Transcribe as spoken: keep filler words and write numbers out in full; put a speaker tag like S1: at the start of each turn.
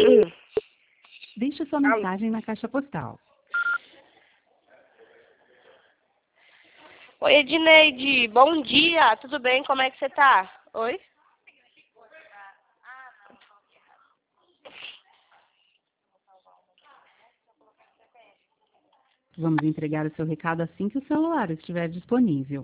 S1: Deixe sua mensagem na caixa postal.
S2: Oi, Edneide. Bom dia. Tudo bem? Como é que você tá? Oi?
S1: Vamos entregar o seu recado assim que o celular estiver disponível.